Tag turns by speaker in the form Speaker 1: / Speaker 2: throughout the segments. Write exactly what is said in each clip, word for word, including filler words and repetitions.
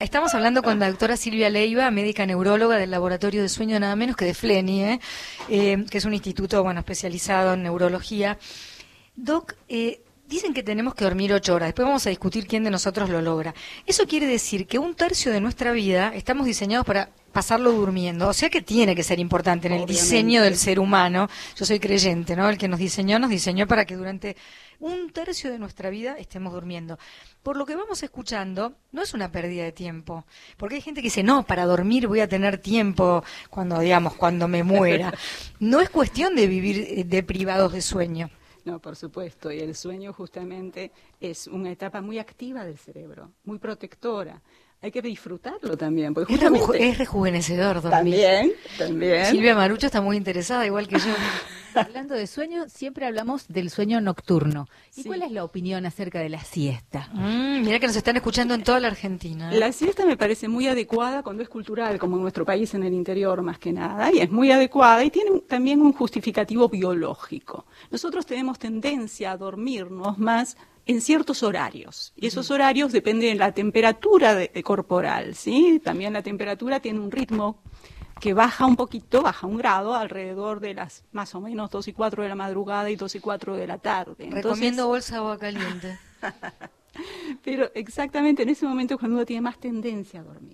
Speaker 1: Estamos hablando con la doctora Silvia Leiva, médica neuróloga del Laboratorio de Sueño, nada menos que de FLENI, ¿eh? Eh, que es un instituto bueno especializado en neurología. Doc, eh, dicen que tenemos que dormir ocho horas, después vamos a discutir quién de nosotros lo logra. Eso quiere decir que un tercio de nuestra vida estamos diseñados para pasarlo durmiendo, o sea que tiene que ser importante en el
Speaker 2: Obviamente.
Speaker 1: diseño del ser humano. Yo soy creyente, ¿no? El que nos diseñó, nos diseñó para que durante un tercio de nuestra vida estemos durmiendo. Por lo que vamos escuchando, no es una pérdida de tiempo, porque hay gente que dice, no, para dormir voy a tener tiempo cuando, digamos, cuando me muera. No es cuestión de vivir eh, deprivados de sueño.
Speaker 2: No, por supuesto, y el sueño justamente es una etapa muy activa del cerebro, muy protectora. Hay que disfrutarlo también, porque
Speaker 1: Es, reju-
Speaker 2: justamente...
Speaker 1: es rejuvenecedor dormir.
Speaker 2: También, también.
Speaker 1: Silvia Marucho está muy interesada, igual que yo.
Speaker 3: Hablando de sueño, siempre hablamos del sueño nocturno. ¿Y
Speaker 2: Sí.
Speaker 3: cuál es la opinión acerca de la siesta?
Speaker 1: Mm, mira que nos están escuchando en toda la Argentina. ¿eh?
Speaker 2: La siesta me parece muy adecuada cuando es cultural, como en nuestro país, en el interior más que nada, y es muy adecuada y tiene un- también un justificativo biológico. Nosotros tenemos tendencia a dormirnos más en ciertos horarios, y esos horarios dependen de la temperatura de- de corporal, ¿sí? También la temperatura tiene un ritmo que baja un poquito, baja un grado, alrededor de las más o menos dos y cuatro de la madrugada y dos y cuatro de la tarde. Entonces,
Speaker 1: Recomiendo bolsa de agua caliente.
Speaker 2: pero exactamente en ese momento es cuando uno tiene más tendencia a dormir.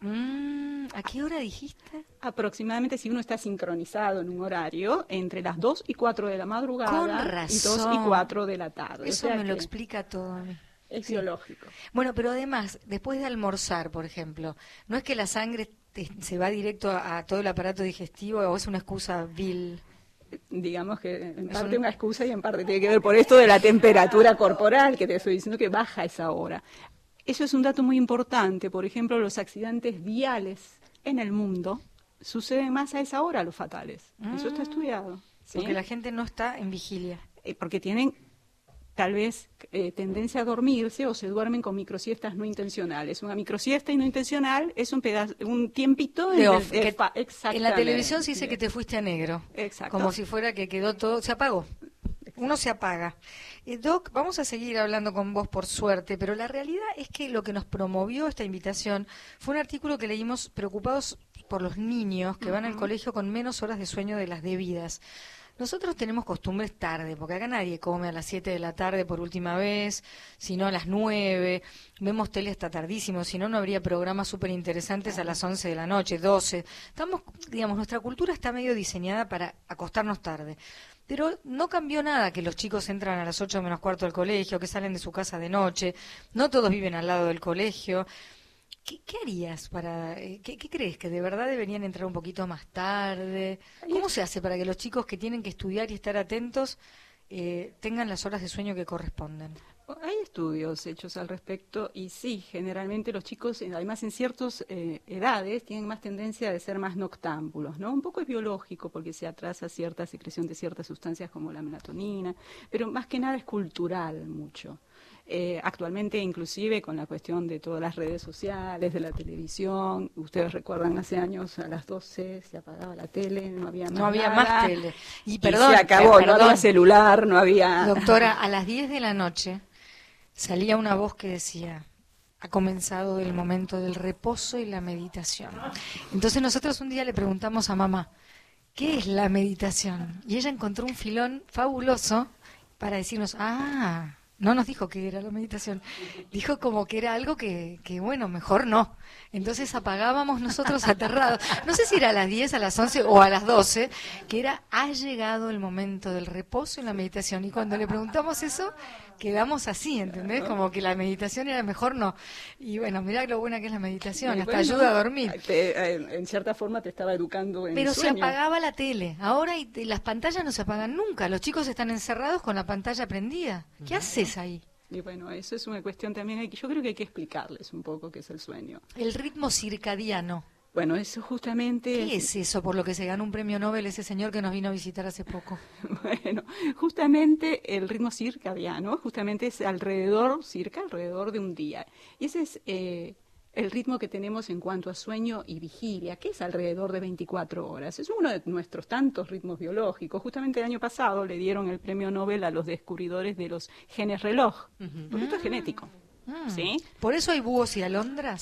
Speaker 1: Mm, ¿a qué hora dijiste?
Speaker 2: Aproximadamente, si uno está sincronizado en un horario, entre las dos y cuatro de la madrugada
Speaker 1: Con
Speaker 2: y
Speaker 1: razón.
Speaker 2: dos y cuatro de la tarde.
Speaker 1: Eso
Speaker 2: O sea
Speaker 1: me lo
Speaker 2: que
Speaker 1: explica todo a mí.
Speaker 2: es
Speaker 1: Sí.
Speaker 2: biológico.
Speaker 1: Bueno, pero además, después de almorzar, por ejemplo, ¿no es que la sangre te- se va directo a, a todo el aparato digestivo o es una excusa vil?
Speaker 2: Digamos que en
Speaker 1: Es
Speaker 2: parte
Speaker 1: un-
Speaker 2: una excusa y en parte tiene que ver por esto de la temperatura corporal, que te estoy diciendo que baja a esa hora. Eso es un dato muy importante. Por ejemplo, los accidentes viales en el mundo suceden más a esa hora, los fatales. Eso está
Speaker 1: Mm.
Speaker 2: estudiado. ¿sí?
Speaker 1: Porque la gente no está en vigilia.
Speaker 2: Eh, porque tienen tal vez eh, tendencia a dormirse o se duermen con microsiestas no intencionales. Una microsiesta y no intencional es un pedazo, un tiempito
Speaker 1: De
Speaker 2: en,
Speaker 1: off,
Speaker 2: el,
Speaker 1: que
Speaker 2: eh, fa-
Speaker 1: en la
Speaker 2: exactamente.
Speaker 1: televisión se dice que te fuiste a negro.
Speaker 2: Exacto.
Speaker 1: Como si fuera que quedó todo, se apagó. Uno se apaga. Eh, Doc, vamos a seguir hablando con vos por suerte, pero la realidad es que lo que nos promovió esta invitación fue un artículo que leímos preocupados por los niños que van al colegio con menos horas de sueño de las debidas. Nosotros tenemos costumbres tarde, porque acá nadie come a las siete de la tarde por última vez, sino a las nueve, vemos tele hasta tardísimo, si no, no habría programas súper interesantes a las once de la noche, doce. Estamos, digamos, nuestra cultura está medio diseñada para acostarnos tarde. Pero no cambió nada que los chicos entran a las ocho menos cuarto del colegio, que salen de su casa de noche, no todos viven al lado del colegio. ¿Qué, qué harías para, eh, qué, qué crees, que de verdad deberían entrar un poquito más tarde? ¿Cómo se hace para que los chicos que tienen que estudiar y estar atentos eh, tengan las horas de sueño que corresponden?
Speaker 2: Hay estudios hechos al respecto y sí, generalmente los chicos, eh, además en ciertas eh, edades, tienen más tendencia de ser más noctámbulos, ¿no? Un poco es biológico porque se atrasa cierta secreción de ciertas sustancias como la melatonina, pero más que nada es cultural mucho. Eh, actualmente, inclusive, con la cuestión de todas las redes sociales, de la televisión, ustedes recuerdan hace años a las doce se apagaba la tele, no había más
Speaker 1: No había
Speaker 2: nada,
Speaker 1: más tele. Y
Speaker 2: y
Speaker 1: perdón,
Speaker 2: se acabó,
Speaker 1: eh,
Speaker 2: no
Speaker 1: perdón.
Speaker 2: había celular, no había...
Speaker 1: Doctora, a las diez de la noche salía una voz que decía, ha comenzado el momento del reposo y la meditación. Entonces nosotros un día le preguntamos a mamá, ¿qué es la meditación? Y ella encontró un filón fabuloso para decirnos, ah, no nos dijo que era la meditación, dijo como que era algo que, que bueno, mejor no. Entonces apagábamos nosotros aterrados. No sé si era a las diez, a las once o a las doce, que era, ha llegado el momento del reposo y la meditación. Y cuando le preguntamos eso, quedamos así, ¿entendés? Como que la meditación era mejor no. Y bueno, mirá lo buena que es la meditación,
Speaker 2: Y
Speaker 1: hasta
Speaker 2: bueno,
Speaker 1: ayuda a dormir.
Speaker 2: te- eh, en cierta forma te estaba educando en
Speaker 1: Pero
Speaker 2: el
Speaker 1: se
Speaker 2: sueño.
Speaker 1: apagaba la tele. Ahora y te- las pantallas no se apagan nunca. Los chicos están encerrados con la pantalla prendida. ¿Qué haces ahí?
Speaker 2: Y bueno, eso es una cuestión también, hay que- yo creo que hay que explicarles un poco qué es el sueño.
Speaker 1: El ritmo circadiano.
Speaker 2: Bueno, eso justamente...
Speaker 1: ¿Qué es eso por lo que se ganó un premio Nobel ese señor que nos vino a visitar hace poco?
Speaker 2: Bueno, justamente el ritmo circadiano, justamente es alrededor, circa, alrededor de un día. Y ese es eh, el ritmo que tenemos en cuanto a sueño y vigilia, que es alrededor de veinticuatro horas. Es uno de nuestros tantos ritmos biológicos. Justamente el año pasado le dieron el premio Nobel a los descubridores de los genes reloj, porque esto es genético.
Speaker 1: Mm.
Speaker 2: ¿Sí?
Speaker 1: ¿Por eso hay búhos y alondras?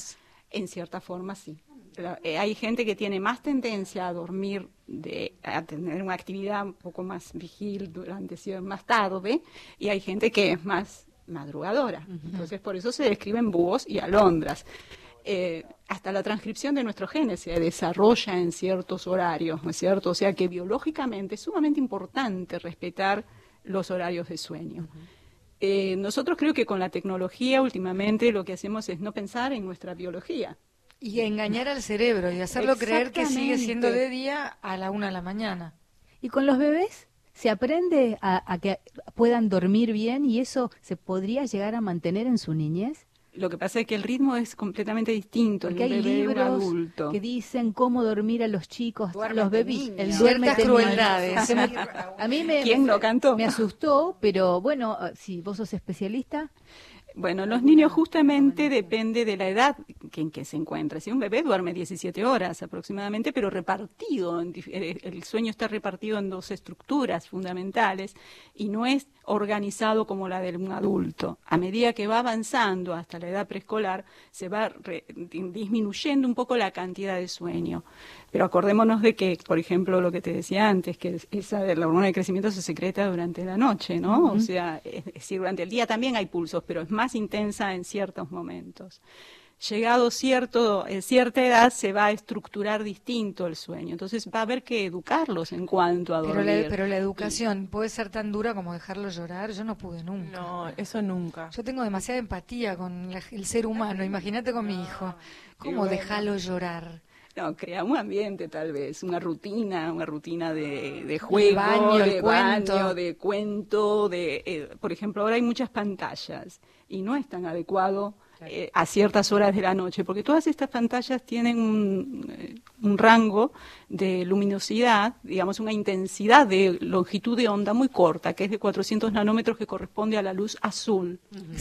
Speaker 2: En cierta forma, sí. La- eh, hay gente que tiene más tendencia a dormir, de, a tener una actividad un poco más vigil durante cier- más tarde, y hay gente que es más madrugadora. Entonces, por eso se describen búhos y alondras. Eh, hasta la transcripción de nuestros genes se desarrolla en ciertos horarios, ¿no es cierto? O sea que biológicamente es sumamente importante respetar los horarios de sueño. Eh, nosotros creo que con la tecnología últimamente lo que hacemos es no pensar en nuestra biología.
Speaker 1: Y engañar al cerebro y hacerlo creer que sigue siendo
Speaker 2: Exactamente.
Speaker 1: de día a la una de la mañana.
Speaker 3: ¿Y con los bebés se aprende a, a que puedan dormir bien y eso se podría llegar a mantener en su niñez?
Speaker 2: Lo que pasa es que el ritmo es completamente distinto
Speaker 3: Porque
Speaker 2: en un
Speaker 3: hay
Speaker 2: bebé y un
Speaker 3: libros
Speaker 2: adulto.
Speaker 3: que dicen cómo dormir a los chicos, a
Speaker 4: Duérmete,
Speaker 3: los bebés.
Speaker 4: niño.
Speaker 3: El
Speaker 1: Ciertas
Speaker 3: duérmete, niño.
Speaker 1: crueldades.
Speaker 3: Que me- A mí me,
Speaker 2: ¿Quién
Speaker 3: me-
Speaker 2: no cantó?
Speaker 3: me asustó, pero bueno, si vos sos especialista,
Speaker 2: Bueno, los niños justamente depende de la edad que- en que se encuentra. Si un bebé duerme diecisiete horas aproximadamente, pero repartido, en dif- eh, el sueño está repartido en dos estructuras fundamentales y no es organizado como la de un adulto. A medida que va avanzando hasta la edad preescolar, se va re- di- disminuyendo un poco la cantidad de sueño. Pero acordémonos de que, por ejemplo, lo que te decía antes, que es- esa de la hormona de crecimiento se secreta durante la noche, ¿no? O sea, es decir, durante el día también hay pulsos, pero es más intensa en ciertos momentos. Llegado cierto, eh, cierta edad se va a estructurar distinto el sueño, entonces va a haber que educarlos en cuanto a
Speaker 1: Pero
Speaker 2: dormir.
Speaker 1: la, pero la educación puede ser tan dura como dejarlo llorar. Yo no pude nunca.
Speaker 5: No, eso nunca.
Speaker 1: Yo tengo demasiada empatía con la- el ser humano. Imagínate con mi hijo. ¿Cómo
Speaker 2: bueno.
Speaker 1: dejarlo llorar?
Speaker 2: No, crea un ambiente tal vez, una rutina, una rutina de, de juego,
Speaker 1: baño, el
Speaker 2: de
Speaker 1: cuento.
Speaker 2: baño, de cuento, de, eh, por ejemplo, ahora hay muchas pantallas y no es tan adecuado eh, a ciertas horas de la noche, porque todas estas pantallas tienen un, eh, un rango de luminosidad, digamos, una intensidad de longitud de onda muy corta, que es de cuatrocientos nanómetros, que corresponde a la luz azul.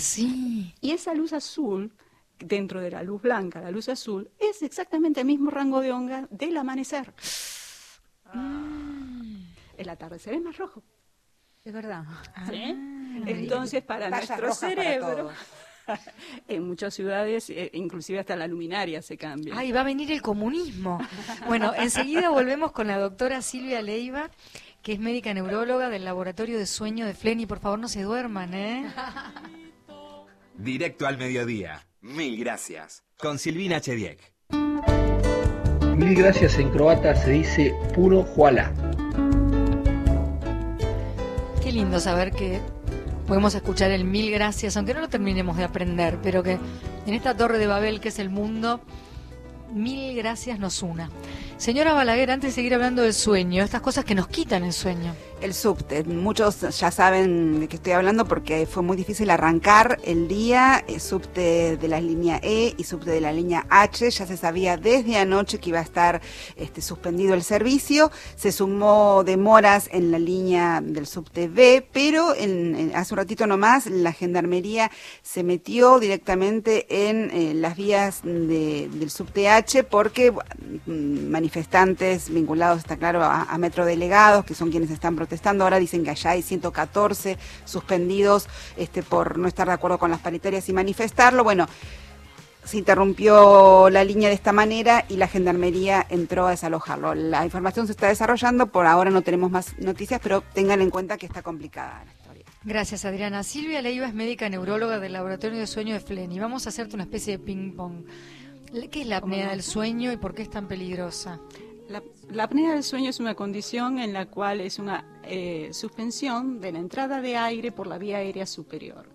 Speaker 1: Sí.
Speaker 2: Y esa luz azul, dentro de la luz blanca, la luz azul, es exactamente el mismo rango de onda del amanecer. El atardecer es más rojo.
Speaker 3: es verdad.
Speaker 2: ¿Sí? Entonces, para
Speaker 4: Tallas
Speaker 2: nuestro
Speaker 4: rojas para
Speaker 2: cerebro,
Speaker 4: todos.
Speaker 2: en muchas ciudades, eh, inclusive hasta la luminaria se cambia.
Speaker 1: Ay, va a venir el comunismo. Bueno, enseguida volvemos con la doctora Silvia Leiva, que es médica neuróloga del Laboratorio de Sueño de Fleni. Por favor, no se duerman, ¿eh?
Speaker 6: Directo al mediodía. Mil gracias. Con Silvina Chediek.
Speaker 7: Mil gracias en croata se dice puro huala.
Speaker 1: Qué lindo saber que podemos escuchar el mil gracias, aunque no lo terminemos de aprender, pero que en esta torre de Babel que es el mundo, mil gracias nos una. Señora Balaguer, antes de seguir hablando del sueño, estas cosas que nos quitan el sueño.
Speaker 4: El subte, muchos ya saben de qué estoy hablando porque fue muy difícil arrancar el día, el subte de la línea E y subte de la línea H, ya se sabía desde anoche que iba a estar este, suspendido el servicio, se sumó demoras en la línea del subte B, pero en, en, hace un ratito nomás la gendarmería se metió directamente en eh, las vías de, del subte H porque mm, manifestantes vinculados, está claro, a, a metrodelegados, que son quienes están protestando, ahora dicen que allá hay ciento catorce suspendidos este, por no estar de acuerdo con las paritarias y manifestarlo. Bueno, se interrumpió la línea de esta manera y la gendarmería entró a desalojarlo. La información se está desarrollando, por ahora no tenemos más noticias, pero tengan en cuenta que está complicada la historia.
Speaker 1: Gracias, Adriana. Silvia Leiva es médica neuróloga del Laboratorio de Sueño de Fleni. Vamos a hacerte una especie de ping-pong. ¿Qué es la apnea del sueño y por qué es tan peligrosa?
Speaker 2: La, la apnea del sueño es una condición en la cual es una eh, suspensión de la entrada de aire por la vía aérea superior.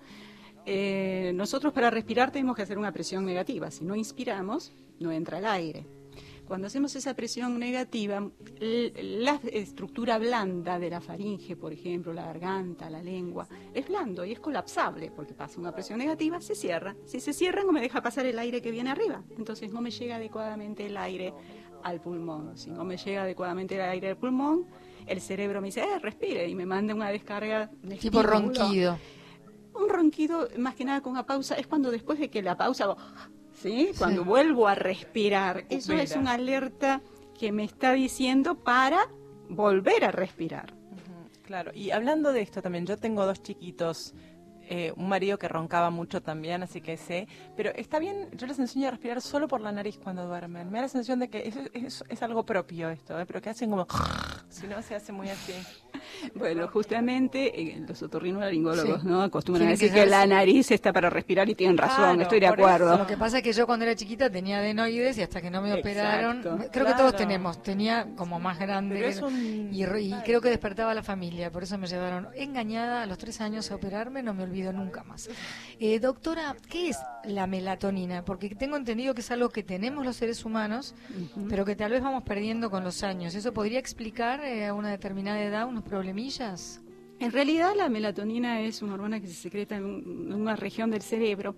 Speaker 2: Eh, nosotros para respirar tenemos que hacer una presión negativa. Si no inspiramos, no entra el aire. Cuando hacemos esa presión negativa, la estructura blanda de la faringe, por ejemplo, la garganta, la lengua, es blando y es colapsable porque pasa una presión negativa, se cierra. Si se cierra, no me deja pasar el aire que viene arriba. Entonces no me llega adecuadamente el aire al pulmón. Si no me llega adecuadamente el aire al pulmón, el cerebro me dice, eh, respire, y me manda una descarga de
Speaker 1: Tipo
Speaker 2: estímulo.
Speaker 1: ronquido.
Speaker 2: Un ronquido, más que nada con una pausa, es cuando después de que la pausa hago, ¿sí? Cuando
Speaker 1: Sí.
Speaker 2: vuelvo a respirar. Eso
Speaker 5: Recupera.
Speaker 2: es una alerta que me está diciendo para volver a respirar.
Speaker 5: Ujú, claro, y hablando de esto también, yo tengo dos chiquitos eh, un marido que roncaba mucho también, así que sé. Pero está bien, yo les enseño a respirar solo por la nariz cuando duermen. Me da la sensación de que es, es, es algo propio esto, ¿eh? Pero que hacen como... si no, se hace muy así.
Speaker 2: Bueno, justamente eh, los otorrinolaringólogos,
Speaker 1: Sí.
Speaker 2: ¿no? Acostumbran a
Speaker 1: Tienen que
Speaker 2: decir que
Speaker 1: ser-
Speaker 2: la nariz está para respirar y tienen razón,
Speaker 5: Claro,
Speaker 2: estoy de
Speaker 5: por
Speaker 2: acuerdo.
Speaker 1: Lo que pasa es que yo cuando era chiquita tenía adenoides y hasta que no me
Speaker 2: Exacto.
Speaker 1: operaron, creo
Speaker 5: Claro.
Speaker 1: que todos tenemos, tenía como más grande
Speaker 5: Pero es un...
Speaker 1: y, re- y creo que despertaba a la familia, por eso me llevaron engañada a los tres años a operarme, no me olvido nunca más. Eh, doctora, ¿qué es la melatonina? Porque tengo entendido que es algo que tenemos los seres humanos,
Speaker 2: Ujú.
Speaker 1: pero que tal vez vamos perdiendo con los años. ¿Eso podría explicar eh, a una determinada edad unos problemillas?
Speaker 2: En realidad la melatonina es una hormona que se secreta en, un- en una región del cerebro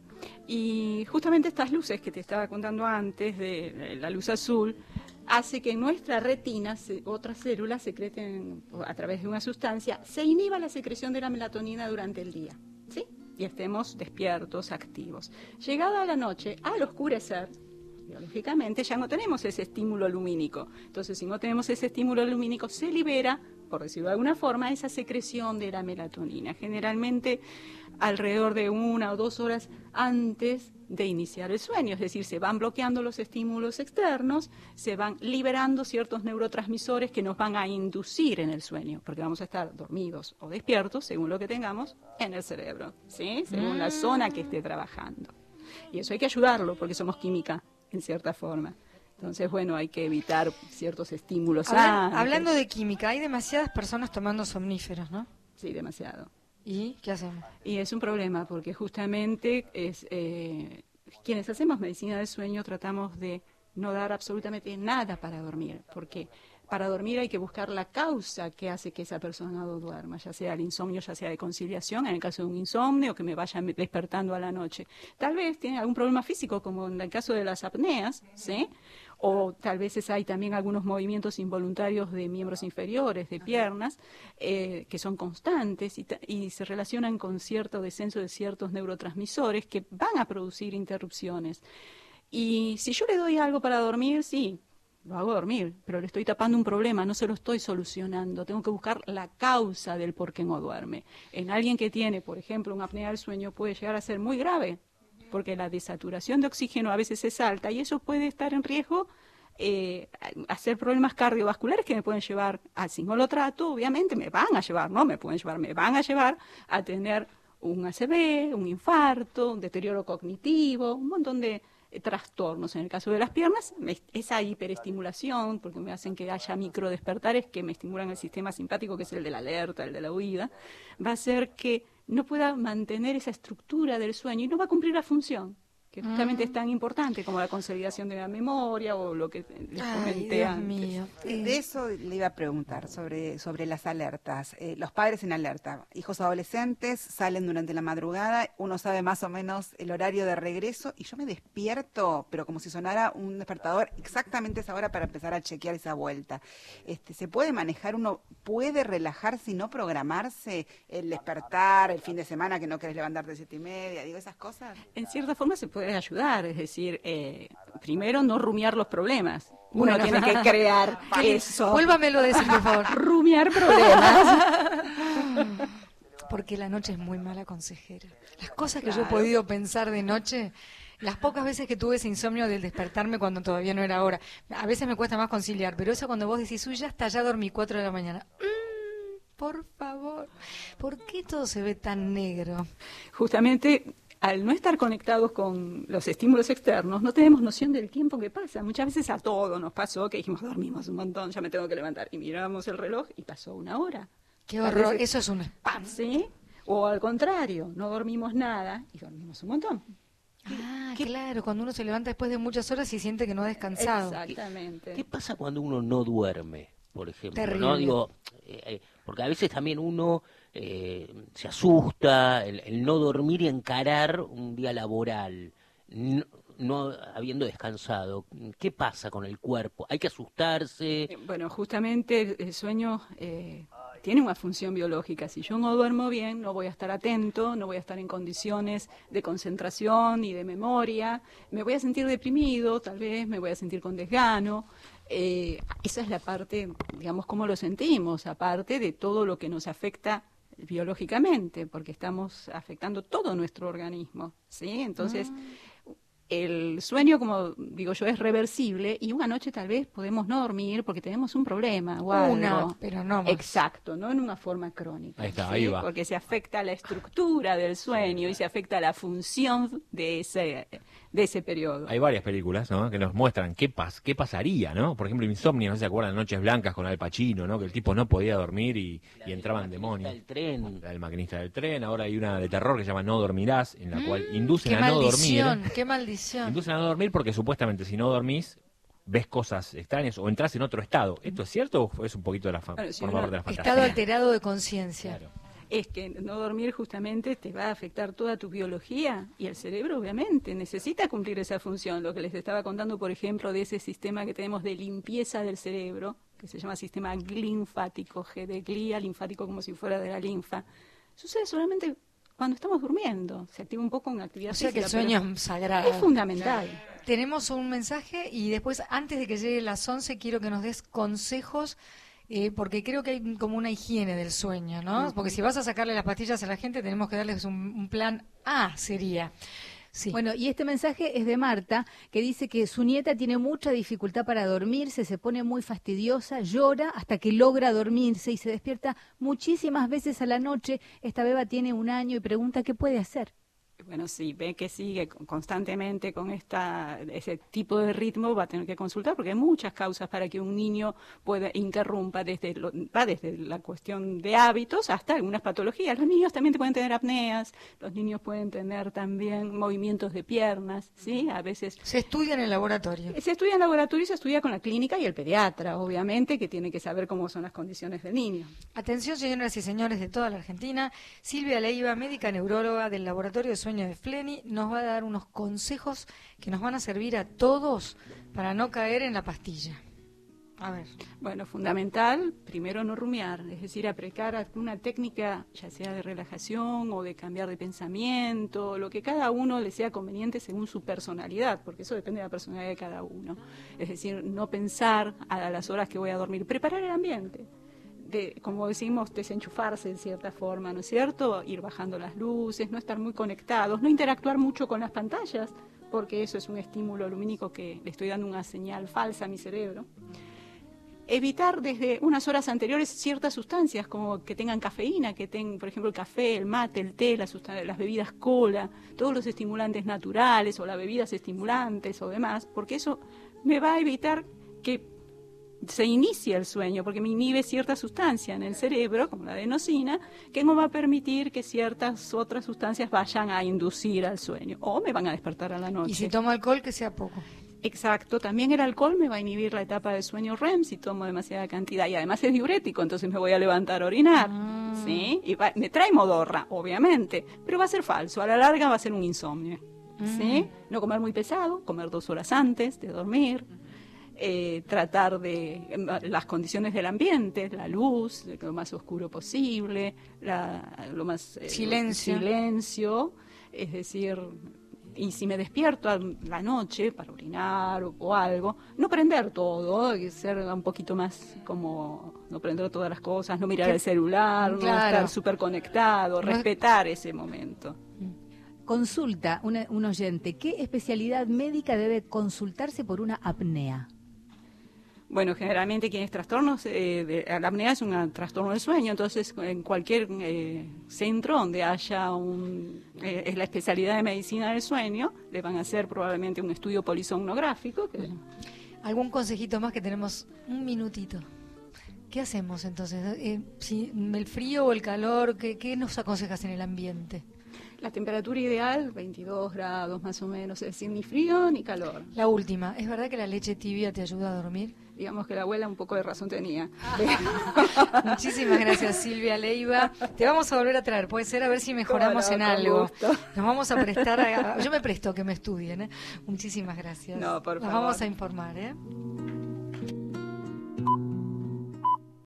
Speaker 2: y justamente estas luces que te estaba contando antes, de la luz azul, hace que en nuestra retina se- otras células secreten a través de una sustancia, se inhiba la secreción de la melatonina durante el día, ¿sí? Y estemos despiertos, activos. Llegada la noche, al oscurecer, biológicamente ya no tenemos ese estímulo lumínico. Entonces, si no tenemos ese estímulo lumínico, se libera, por decirlo de alguna forma, esa secreción de la melatonina. Generalmente alrededor de una o dos horas antes de iniciar el sueño. Es decir, se van bloqueando los estímulos externos, se van liberando ciertos neurotransmisores que nos van a inducir en el sueño, porque vamos a estar dormidos o despiertos, según lo que tengamos, en el cerebro, ¿sí? Según la zona que esté trabajando. Y eso hay que ayudarlo, porque somos química, en cierta forma. Entonces, bueno, hay que evitar ciertos estímulos.
Speaker 1: Habla-
Speaker 2: antes.
Speaker 1: hablando de química, hay demasiadas personas tomando somníferos, ¿no?
Speaker 2: Sí, demasiado.
Speaker 1: ¿Y qué hacemos?
Speaker 2: Y es un problema, porque justamente es, eh, quienes hacemos medicina del sueño tratamos de no dar absolutamente nada para dormir, porque para dormir hay que buscar la causa que hace que esa persona no duerma, ya sea el insomnio, ya sea de conciliación, en el caso de un insomnio, que me vaya despertando a la noche. Tal vez tiene algún problema físico, como en el caso de las apneas, ¿sí? O tal vez hay también algunos movimientos involuntarios de miembros inferiores, de piernas, eh, que son constantes y, y se relacionan con cierto descenso de ciertos neurotransmisores que van a producir interrupciones. Y si yo le doy algo para dormir, sí, lo hago dormir, pero le estoy tapando un problema, no se lo estoy solucionando. Tengo que buscar la causa del por qué no duerme. En alguien que tiene, por ejemplo, una apnea del sueño puede llegar a ser muy grave, porque la desaturación de oxígeno a veces es alta y eso puede estar en riesgo eh, a hacer problemas cardiovasculares que me pueden llevar, a, si no lo trato, obviamente me van a llevar, no me pueden llevar, me van a llevar a tener un A C V, un infarto, un deterioro cognitivo, un montón de eh, trastornos. En el caso de las piernas, me, esa hiperestimulación, porque me hacen que haya microdespertares que me estimulan el sistema simpático, que es el de la alerta, el de la huida, va a hacer que no pueda mantener esa estructura del sueño y no va a cumplir la función, que justamente
Speaker 1: Mm.
Speaker 2: es tan importante como la consolidación de la memoria o lo que les
Speaker 1: Ay,
Speaker 2: comenté
Speaker 1: Dios
Speaker 2: antes.
Speaker 1: mío. Eh,
Speaker 4: De eso le iba a preguntar, sobre, sobre las alertas. Eh, los padres en alerta, hijos adolescentes salen durante la madrugada, uno sabe más o menos el horario de regreso y yo me despierto, pero como si sonara un despertador exactamente esa hora para empezar a chequear esa vuelta. Este, ¿se puede manejar? ¿Uno puede relajarse y no programarse el despertar, el fin de semana que no querés levantarte a siete y media? Digo, esas cosas.
Speaker 2: En cierta forma se puede ayudar, es decir, eh, primero no rumiar los problemas. Uno
Speaker 1: Bueno.
Speaker 2: tiene que crear eso.
Speaker 1: Vuélvamelo a decir, por favor.
Speaker 2: Rumiar problemas.
Speaker 1: Porque la noche es muy mala consejera. Las cosas que yo he
Speaker 2: Claro.
Speaker 1: podido pensar de noche, las pocas veces que tuve ese insomnio del despertarme cuando todavía no era hora, a veces me cuesta más conciliar, pero eso cuando vos decís, uy, ya está, ya dormí cuatro de la mañana. Mm, por favor, ¿por qué todo se ve tan negro?
Speaker 2: Justamente al no estar conectados con los estímulos externos, no tenemos noción del tiempo que pasa. Muchas veces a todos nos pasó que dijimos, dormimos un montón, ya me tengo que levantar. Y miramos el reloj y pasó una hora.
Speaker 1: Qué
Speaker 2: A
Speaker 1: horror,
Speaker 2: veces-
Speaker 1: eso es un spam.
Speaker 2: ¿Sí? O al contrario, no dormimos nada y dormimos un montón.
Speaker 1: Ah, claro, cuando uno se levanta después de muchas horas y siente que no ha descansado.
Speaker 2: Exactamente.
Speaker 8: ¿Qué pasa cuando uno no duerme, por ejemplo?
Speaker 1: Terrible.
Speaker 8: ¿No? Digo, eh, eh, porque a veces también uno eh, se asusta, el, el no dormir y encarar un día laboral, no, no habiendo descansado. ¿Qué pasa con el cuerpo? ¿Hay que asustarse?
Speaker 2: Eh, Bueno, justamente el sueño eh, tiene una función biológica. Si yo no duermo bien, no voy a estar atento, no voy a estar en condiciones de concentración y de memoria. Me voy a sentir deprimido, tal vez me voy a sentir con desgano. Eh, esa es la parte, digamos, cómo lo sentimos, aparte de todo lo que nos afecta biológicamente, porque estamos afectando todo nuestro organismo, ¿sí? Entonces, ah. el sueño, como digo yo, es reversible y una noche tal vez podemos no dormir porque tenemos un problema o algo.
Speaker 1: Una, pero no más.
Speaker 2: Exacto, no en una forma crónica.
Speaker 9: Ahí está,
Speaker 2: ¿sí?
Speaker 9: ahí va.
Speaker 2: Porque se afecta la estructura del sueño y se afecta la función de ese de ese periodo.
Speaker 9: Hay varias películas, ¿no?, que nos muestran qué pas qué pasaría, ¿no? Por ejemplo, Insomnia, ¿no se acuerdan? Noches Blancas con Al Pacino, ¿no? Que el tipo no podía dormir y, y entraban demonios.
Speaker 8: El tren.
Speaker 9: La del maquinista del tren. Ahora hay una de terror que se llama No dormirás, en la mm, cual inducen
Speaker 1: qué
Speaker 9: a no
Speaker 1: maldición,
Speaker 9: dormir.
Speaker 1: Qué maldición.
Speaker 9: Inducen a no dormir porque supuestamente si no dormís ves cosas extrañas o entras en otro estado. ¿Esto es cierto o es un poquito de la, fa bueno, si forma
Speaker 1: no,
Speaker 9: de la fantasía?
Speaker 1: Estado alterado de conciencia.
Speaker 9: Claro.
Speaker 2: Es que no dormir justamente te va a afectar toda tu biología y el cerebro obviamente necesita cumplir esa función. Lo que les estaba contando, por ejemplo, de ese sistema que tenemos de limpieza del cerebro, que se llama sistema linfático, G de glía, linfático como si fuera de la linfa, sucede solamente cuando estamos durmiendo. Se activa un poco en actividad
Speaker 1: física. O sea
Speaker 2: física,
Speaker 1: que el sueño es sagrado.
Speaker 2: Es fundamental.
Speaker 1: Claro. Tenemos un mensaje y después, antes de que llegue las once, quiero que nos des consejos. Eh, porque creo que hay como una higiene del sueño, ¿no? Porque si vas a sacarle las pastillas a la gente, tenemos que darles un, un plan A, sería. Sí.
Speaker 3: Bueno, y este mensaje es de Marta, que dice que su nieta tiene mucha dificultad para dormirse, se pone muy fastidiosa, llora hasta que logra dormirse y se despierta muchísimas veces a la noche. Esta beba tiene un año y pregunta qué puede hacer.
Speaker 2: Bueno, si ve que sigue constantemente con esta ese tipo de ritmo, va a tener que consultar, porque hay muchas causas para que un niño pueda interrumpa, desde lo, va desde la cuestión de hábitos hasta algunas patologías. Los niños también pueden tener apneas, los niños pueden tener también movimientos de piernas, ¿sí? A veces...
Speaker 1: Se estudia en el laboratorio.
Speaker 2: Se estudia en el laboratorio y se estudia con la clínica y el pediatra, obviamente, que tiene que saber cómo son las condiciones del niño.
Speaker 1: Atención, señoras y señores de toda la Argentina, Silvia Leiva, médica neuróloga del Laboratorio de Sueño de Fleni, nos va a dar unos consejos que nos van a servir a todos para no caer en la pastilla. A ver.
Speaker 2: Bueno, fundamental, primero no rumiar, es decir, aplicar una técnica, ya sea de relajación o de cambiar de pensamiento, lo que cada uno le sea conveniente según su personalidad, porque eso depende de la personalidad de cada uno. Es decir, no pensar a las horas que voy a dormir, preparar el ambiente. De, como decimos, desenchufarse en cierta forma, ¿no es cierto? Ir bajando las luces, no estar muy conectados, no interactuar mucho con las pantallas, porque eso es un estímulo lumínico que le estoy dando una señal falsa a mi cerebro. Evitar desde unas horas anteriores ciertas sustancias, como que tengan cafeína, que tengan, por ejemplo, el café, el mate, el té, las, las bebidas cola, todos los estimulantes naturales o las bebidas estimulantes o demás, porque eso me va a evitar que se inicia el sueño, porque me inhibe cierta sustancia en el cerebro, como la adenosina, que no va a permitir que ciertas otras sustancias vayan a inducir al sueño, o me van a despertar a la noche.
Speaker 1: Y si tomo alcohol, que sea poco.
Speaker 2: Exacto, también el alcohol me va a inhibir la etapa del sueño R E M si tomo demasiada cantidad, y además es diurético, entonces me voy a levantar a orinar, ah. ¿sí? Y va, me trae modorra, obviamente, pero va a ser falso, a la larga va a ser un insomnio, ¿sí? Mm. No comer muy pesado, comer dos horas antes de dormir. Eh, tratar de las condiciones del ambiente, la luz, lo más oscuro posible, la, lo más eh,
Speaker 1: silencio.
Speaker 2: silencio, es decir, y si me despierto a la noche para orinar o, o algo, no prender todo, ser un poquito más como no prender todas las cosas, no mirar el celular, claro. No estar súper conectado, no. Respetar ese momento.
Speaker 3: Consulta una, un oyente, ¿qué especialidad médica debe consultarse por una apnea?
Speaker 2: Bueno, generalmente quienes trastornos, eh, de, la apnea es un trastorno del sueño, entonces en cualquier eh, centro donde haya un, eh, es la especialidad de medicina del sueño, le van a hacer probablemente un estudio polisomnográfico. Que...
Speaker 1: ¿Algún consejito más que tenemos? Un minutito. ¿Qué hacemos entonces? Eh, si el frío o el calor, ¿qué, qué nos aconsejas en el ambiente?
Speaker 2: La temperatura ideal, veintidós grados más o menos, es decir, ni frío ni calor.
Speaker 1: La última, ¿es verdad que la leche tibia te ayuda a dormir?
Speaker 2: Digamos que la abuela un poco de razón tenía.
Speaker 1: Ah. Muchísimas gracias, Silvia Leiva. Te vamos a volver a traer, puede ser, a ver si mejoramos no, en algo. Gusto. Nos vamos a prestar, a, yo me presto a que me estudien, ¿eh? Muchísimas gracias.
Speaker 2: No, por
Speaker 1: Nos
Speaker 2: favor.
Speaker 1: vamos a informar, ¿eh?